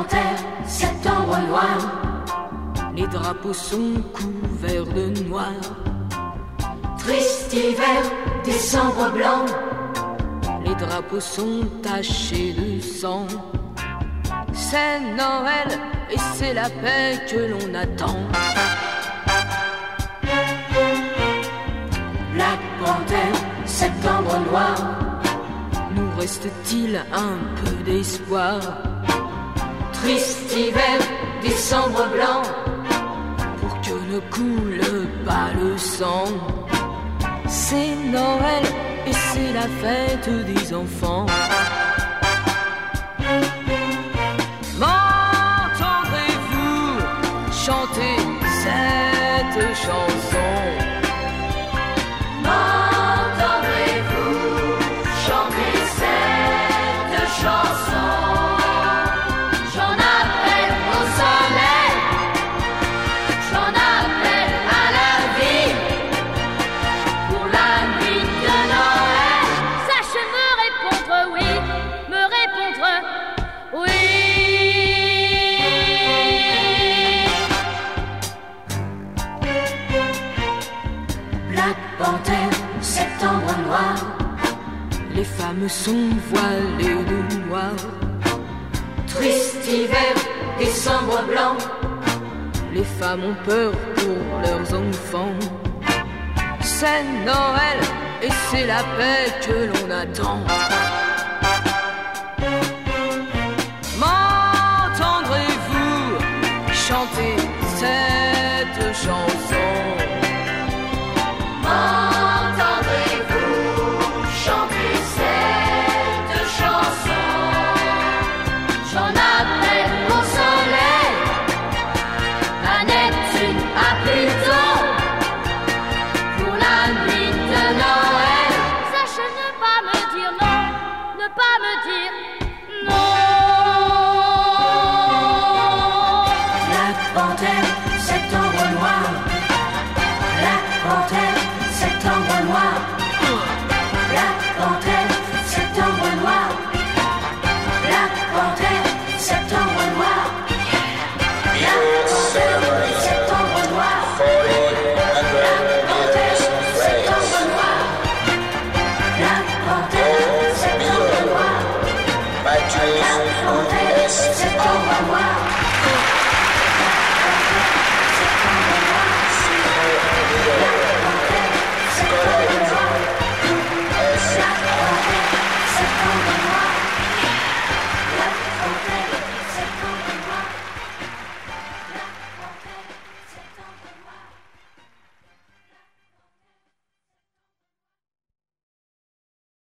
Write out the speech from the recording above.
panthère, septembre noir. Les drapeaux sont couverts de noir. Triste hiver, décembre blanc. Les drapeaux sont tachés de sang. C'est Noël et c'est la paix que l'on attend. Black Panther, septembre noir. Nous reste-t-il un peu d'espoir? Triste hiver, décembre blanc. Pour que ne coule pas le sang. C'est Noël et c'est la fête des enfants. M'entendrez-vous chanter cette chanson? M'entendrez-vous chanter cette chanson? J'en appelle au soleil, j'en appelle à la vie. Pour la nuit de Noël, sachez me répondre oui, me répondre oui. Black Panther, septembre noir. Les femmes sont voilées de noir. Triste hiver, décembre blanc. Les femmes ont peur pour leurs enfants. C'est Noël et c'est la paix que l'on attend.